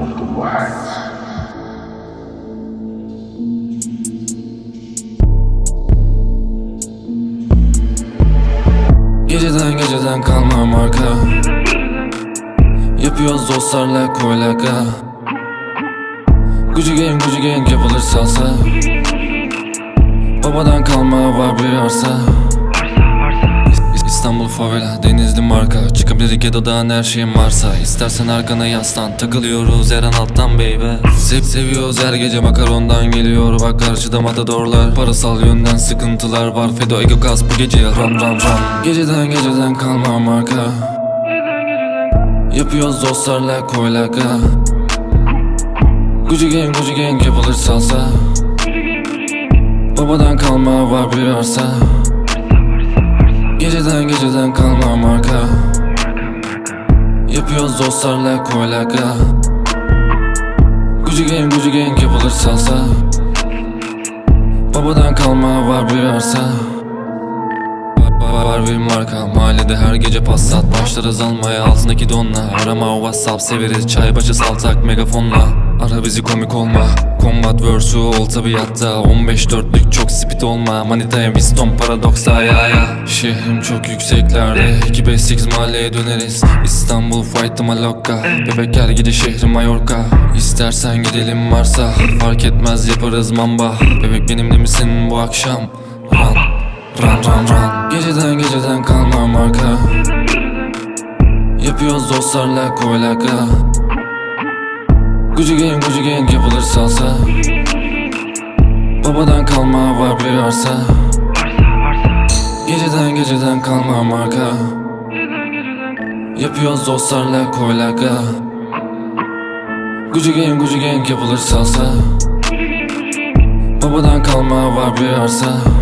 Geceden kalma marka. Yapıyoruz dostlarla koylaka. Gucci gang yapılır salsa. Babadan kalma var bir arsa. İstanbul favela, Denizli marka. Çıkabilir Gedo'dan her şeyin varsa. İstersen arkana yaslan, takılıyoruz her an alttan baby. Seviyoruz her gece, makarondan geliyor. Bak karşıda matadorlar. Parasal yönden sıkıntılar var. Fedo ego kas bu gece ram. Geceden kalma marka. Yapıyoruz dostlarla koylaka. Gucci gang yapılır salsa. Babadan kalma var bir arsa. Geceden kalma marka. Yapıyoruz dostlarla koylaka. Gucci gang yapılır salsa. Babadan kalma var bir arsa. Var bir marka, mahallede her gece Passat. Başlarız almaya altındaki donla. Arama WhatsApp, severiz çay başı saltak megafonla. Ara bizi komik olma. Combat versu ol tabiatta. 15-4'lük çok speed olma. Manitaya Wisdom paradoksa ya. Şehrim çok yükseklerde. 2-5-8 mahalleye döneriz. İstanbul fight'ı malokka. Bebek her gece şehri Mallorca. İstersen gidelim varsa. Fark etmez yaparız mamba. Bebek benimle misin bu akşam? Run. Geceden kalma marka. Yapıyoruz dostlarla koylaka. Gucci gang yapılır salsa. Babadan kalma var bir arsa. Geceden kalma marka. Yapıyoruz dostlarla koylaka. Gucci gang yapılır salsa. Babadan kalma var bir arsa.